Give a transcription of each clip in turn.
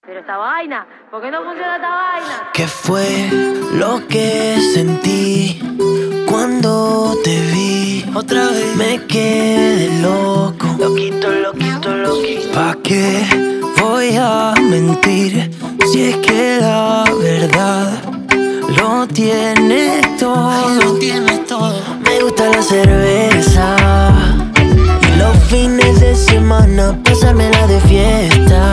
Pero esta vaina, ¿por qué no funciona esta vaina? ¿Qué fue lo que sentí cuando te vi? Otra vez me quedé loco, loquito, loquito, loquito. ¿Pa' qué voy a mentir si es que la verdad lo tienes todo? Ay, lo tienes todo. Me gusta la cerveza y los fines de semana pasármela de fiesta.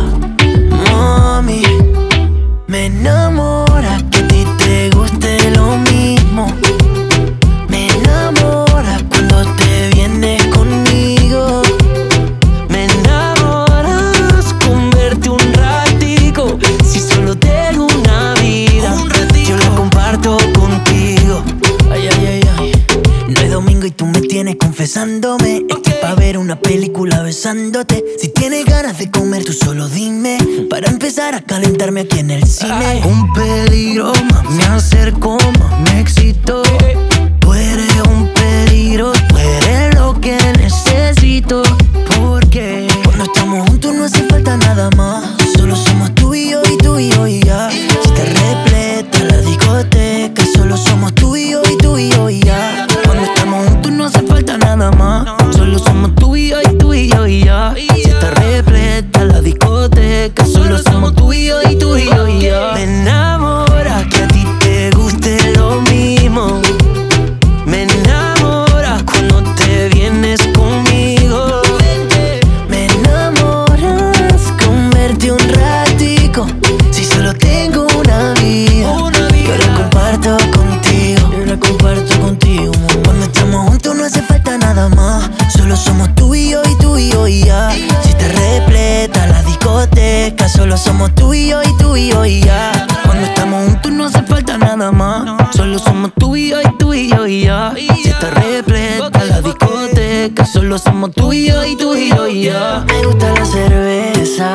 Mami, me enamora que a ti te guste lo mismo. Me enamora cuando te vienes conmigo. Me enamoras con verte un ratico. Si solo tengo una vida, yo la comparto contigo. Ay, ay, ay, ay. No es domingo y tú me tienes confesándome. Okay. Pa' ver una película besándote. Si tienes ganas de comer, tú solo dime. Para empezar a calentarme aquí en el cine. Ay. Un peligro, más me acerco, más me excito. Tú eres un peligro, tú eres lo que necesito. Porque cuando estamos juntos no hace falta nada más. Solo somos tú y yo y tú y yo y ya. Si te repleta la discoteca, solo somos tú y yo y tú y yo y ya. Cuando estamos juntos no hace falta nada más. Solo somos tú y yo y tú y yo y ya. Si te repleta la discoteca, solo somos tú y yo y tú y yo y ya. Me enamora que a ti te guste lo mismo. Me enamoras cuando te vienes conmigo. Me enamoras con verte un ratico. Si solo tengo una vida, yo la comparto contigo. Yo la comparto contigo. Cuando estamos juntos no hace falta nada más. Solo somos tú y yo y tú y yo y ya. Si te repleta la discoteca, solo somos tú y yo y tú y yo y ya. Cuando estamos juntos no hace falta nada más. Solo somos tú y yo y tú y yo y ya. Si te repleta la discoteca, solo somos tú y yo y tú y yo y ya. Me gusta la cerveza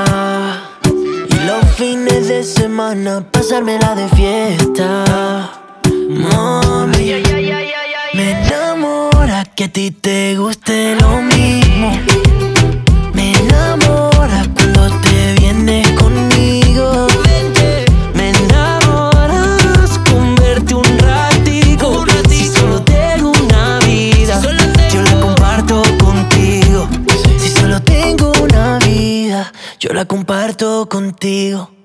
y los fines de semana pasármela de fiesta. Mami, me enamora que a ti te guste lo mismo. Me enamora cuando te vienes conmigo. Me enamoras con verte un ratico. Si solo tengo una vida, yo la comparto contigo. Si solo tengo una vida, yo la comparto contigo.